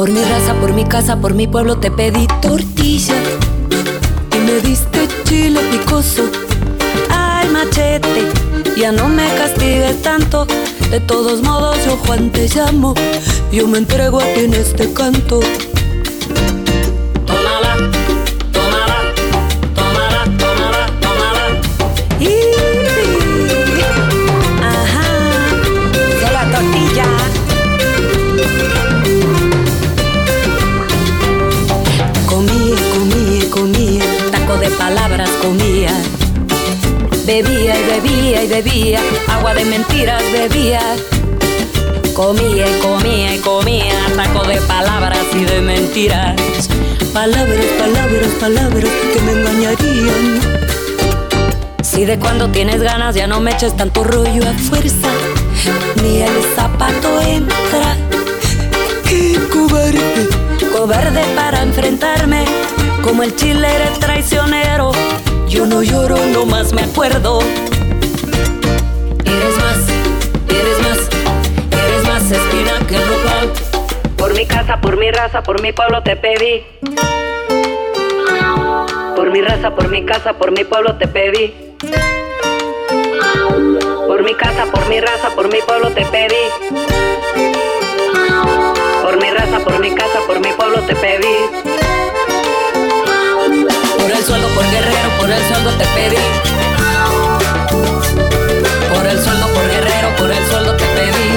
Por mi raza, por mi casa, por mi pueblo te pedí tortilla y me diste chile picoso. Ay, machete, ya no me castigues tanto. De todos modos yo Juan te llamo, yo me entrego a ti en este canto. Tómala, tómala, tómala, tómala, tómala. Ajá, de la tortilla. Comía, taco de palabras comía. Bebía y bebía y bebía, agua de mentiras bebía. Comía y comía y comía, taco de palabras y de mentiras. Palabras, palabras, palabras que me engañarían. Si de cuando tienes ganas ya no me eches tanto rollo a fuerza, ni el zapato entra. ¡Qué cobarde! Cobarde para enfrentarme, como el chile eres traicionero. Yo no lloro, nomás me acuerdo. Eres más espina que el nopal. Por mi casa, por mi raza, por mi pueblo te pedí. Por mi raza, por mi casa, por mi pueblo te pedí. Por mi casa, por mi raza, por mi pueblo te pedí. Por mi raza, por mi casa, por mi pueblo te pedí. Por el sueldo, por guerrero, por el sueldo te pedí. Por el sueldo, por guerrero, por el sueldo te pedí.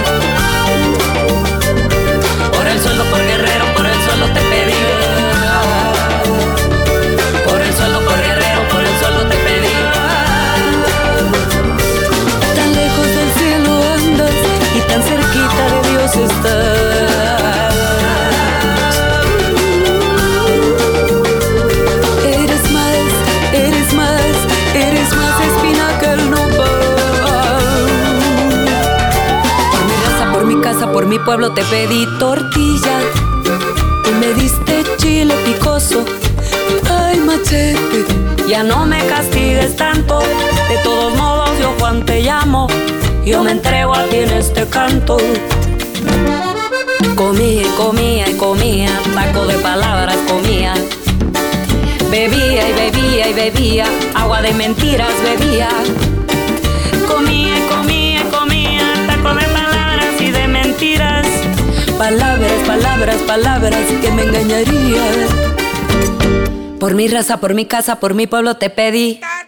Por el sueldo, por guerrero, por el sueldo te pedí. Por el sueldo, por guerrero, por el sueldo te pedí. Tan lejos del cielo andas y tan cerquita de Dios estás. Eres más espina que el nopal. Por mi raza, por mi casa, por mi pueblo te pedí tortilla y me diste chile picoso. Ay, machete, ya no me castigues tanto. De todos modos yo Juan te llamo, yo me entrego a ti en este canto. Comía y comía y comía, taco de palabras comía. Bebía y bebía y bebía, agua de mentiras bebía. Comía y comía y comía, taco de palabras y de mentiras. Palabras, palabras, palabras que me engañarían. Por mi raza, por mi casa, por mi pueblo te pedí.